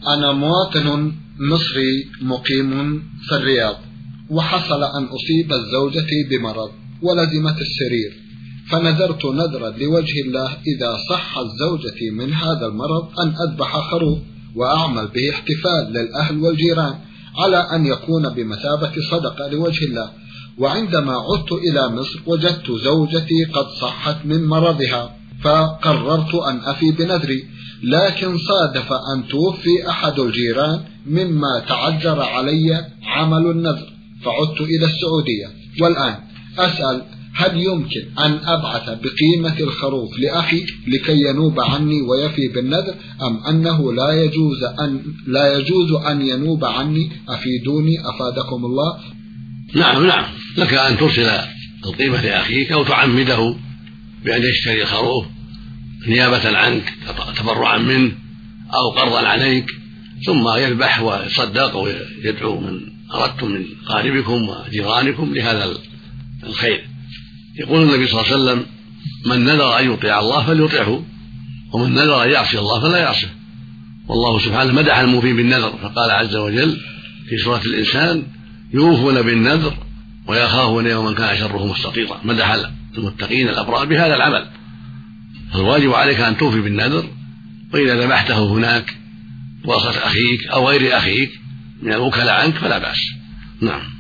أنا مواطن مصري مقيم في الرياض، وحصل أن أصيب زوجتي بمرض ولزمت السرير، فنذرت نذرا لوجه الله إذا صحت زوجتي من هذا المرض أن أذبح خروف وأعمل به احتفال للأهل والجيران على أن يكون بمثابة صدقة لوجه الله. وعندما عدت إلى مصر وجدت زوجتي قد صحت من مرضها، فقررت أن أفي بنذري، لكن صادف أن توفي أحد الجيران مما تعذر علي عمل النذر، فعدت إلى السعودية. والآن أسأل: هل يمكن أن أبعث بقيمة الخروف لأخي لكي ينوب عني ويفي بالنذر، أم أنه لا يجوز أن ينوب عني؟ أفيدوني أفادكم الله. نعم، لك أن ترسل القيمة لأخيك أو تعمده بأن يشتري الخروف نيابة عنك تبرعا منه أو قرضا عليك، ثم يذبح ويصدق ويدعو من أردتم من قاربكم وجيرانكم لهذا الخير. يقول النبي صلى الله عليه وسلم: من نذر أن يطيع الله فليطيعه، ومن نذر أن يعصي الله فلا يعصيه. والله سبحانه مدح الموفي بالنذر، فقال عز وجل في سورة الإنسان: يوفون بالنذر ويخافون يوما كان شره مستطيرا. مدح المتقين الأبرار بهذا العمل، فالواجب عليك أن توفي بالنذر، وإذا ذبحته هناك بواسطة أخيك أو غير أخيك من الوكلاء عنك فلا بأس. نعم.